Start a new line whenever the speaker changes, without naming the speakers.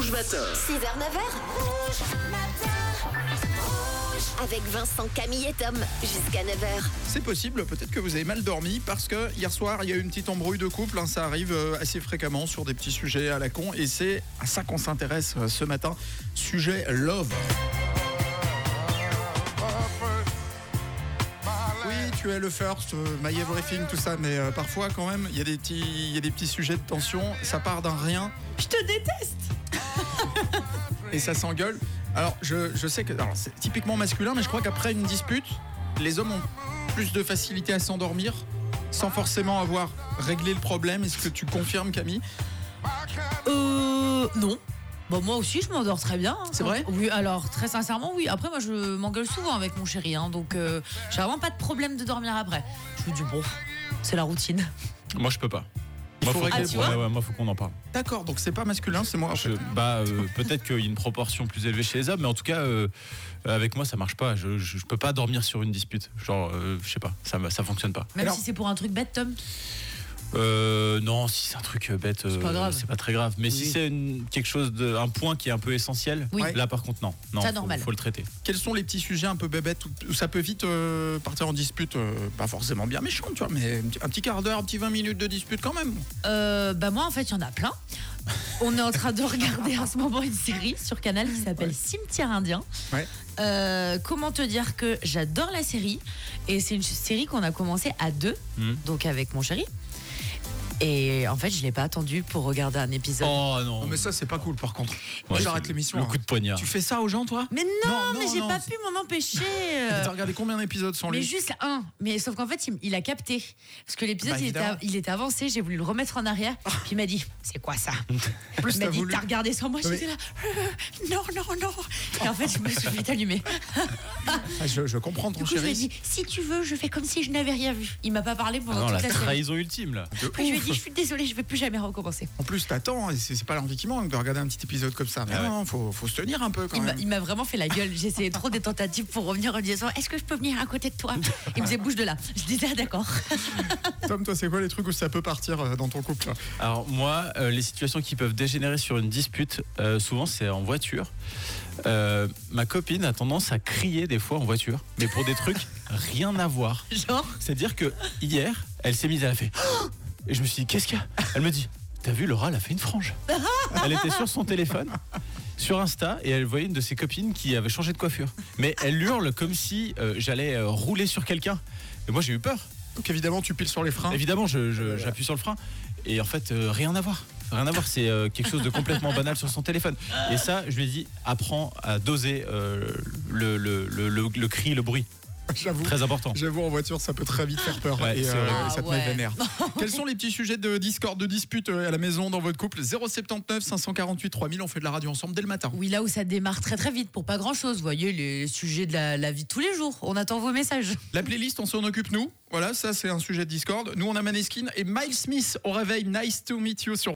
Rouge Matin.
6h, 9h. Avec Vincent, Camille et Tom, jusqu'à 9h.
C'est possible, peut-être que vous avez mal dormi parce que hier soir, il y a eu une petite embrouille de couple. Ça arrive assez fréquemment sur des petits sujets à la con et c'est à ça qu'on s'intéresse ce matin. Sujet love. Oui, tu es le first, my everything, tout ça, mais parfois quand même, il y a des petits sujets de tension. Ça part d'un rien.
Je te déteste.
Et ça s'engueule. Alors, je sais que c'est typiquement masculin, mais je crois qu'après une dispute, les hommes ont plus de facilité à s'endormir sans forcément avoir réglé le problème. Est-ce que tu confirmes, Camille ?
Non. Bon, moi aussi, je m'endors très bien.
C'est vrai ?
Oui, alors très sincèrement, oui. Après, moi, je m'engueule souvent avec mon chéri, donc j'ai vraiment pas de problème de dormir après. Je me dis bon, c'est la routine.
Moi, je peux pas.
Faut
Moi,
régler le problème.
moi, faut qu'on en parle.
D'accord, donc c'est pas masculin, c'est moi. En fait.
Peut-être qu'il y a une proportion plus élevée chez les hommes, mais en tout cas, avec moi, ça marche pas. Je peux pas dormir sur une dispute. Genre, je sais pas, ça fonctionne pas.
Même
Alors-
si c'est pour un truc bête, Tom.
Non, si c'est un truc bête,
C'est pas grave.
c'est pas très grave. Mais
Oui.
si c'est quelque chose un point qui est un peu essentiel,
Oui.
là par contre non,
Ça, normal.
faut le traiter.
Quels sont les petits sujets un peu bébêtes où ça peut vite partir en dispute, pas forcément bien méchant, tu vois, mais un petit quart d'heure, un petit 20 minutes de dispute quand même.
Moi, en fait, il y en a plein. On est en train de regarder en ce moment une série sur Canal qui s'appelle Cimetière Indien.
Ouais.
Comment te dire que j'adore la série. Et c'est une série qu'on a commencé à deux, donc avec mon chéri. Et en fait, je l'ai pas attendu pour regarder un épisode.
Oh non.
Non, mais ça, c'est pas cool par contre. Moi,
Ouais,
j'arrête
c'est
l'émission.
Le
hein.
coup de poignard.
Tu fais ça aux gens, toi ?
Mais non,
Non,
mais j'ai
non,
pas
c'est-
pu m'en empêcher.
T'as regardé combien d'épisodes sans
Mais
lui ?
juste un. Mais sauf qu'en fait, il a capté. Parce que l'épisode,
Bah, évidemment.
il était avancé. J'ai voulu le remettre en arrière. Puis il m'a dit, c'est quoi ça ?
En plus,
Il m'a
t'as
dit,
voulu.
t'as regardé sans moi.
Non,
J'étais là, non. Et en fait, je me suis vite allumée.
Ah, je comprends ton
Du coup, je lui ai
chéri.
dit, si tu veux, je fais comme si je n'avais rien vu. Il m'a pas parlé
Ah
pendant
non,
toute
la
la série.
trahison ultime là.
Après, je lui ai dit, je suis désolée, je vais plus jamais recommencer.
En plus, t'attends, et c'est pas l'envie qui manque de regarder un petit épisode comme ça. Mais
Ah ouais.
non, faut se tenir un peu quand même.
Il m'a vraiment fait la gueule. J'essayais trop des tentatives pour revenir en me disant, est-ce que je peux venir à côté de toi ? Il me disait, bouge de là. Je disais, ah, d'accord.
Tom, toi, c'est quoi les trucs où ça peut partir dans ton couple ?
Alors moi, les situations qui peuvent dégénérer sur une dispute, souvent c'est en voiture. Ma copine a tendance à crier des fois en voiture, mais pour des trucs rien à voir.
Genre,
C'est-à-dire que hier, elle s'est mise à la faire. Et je me suis dit, qu'est-ce qu'il y a ? Elle me dit, t'as vu, Laura, elle a fait une frange. Elle était sur son téléphone, sur Insta, et elle voyait une de ses copines qui avait changé de coiffure. Mais elle hurle comme si j'allais rouler sur quelqu'un. Et moi, j'ai eu peur.
Donc évidemment, tu piles sur les freins.
Évidemment, j'appuie sur le frein. Et en fait, rien à voir. Rien à voir, c'est quelque chose de complètement banal sur son téléphone. Et ça, je lui ai dit, apprends à doser le cri, le bruit.
J'avoue.
Très important.
J'avoue, en voiture, ça peut très vite faire peur.
Ouais,
et
c'est vrai.
ça te
Ah
met
ouais.
vénère. Quels sont les petits sujets de discorde, de dispute à la maison, dans votre couple ? 079 548 3000, on fait de la radio ensemble dès le matin.
oui, là où ça démarre très très vite pour pas grand chose. Vous voyez, les sujets de la vie de tous les jours. On attend vos messages.
La playlist, on s'en occupe nous. Voilà, ça c'est un sujet de discorde. Nous, on a Maneskin et Miles Smith au réveil. Nice to meet you sur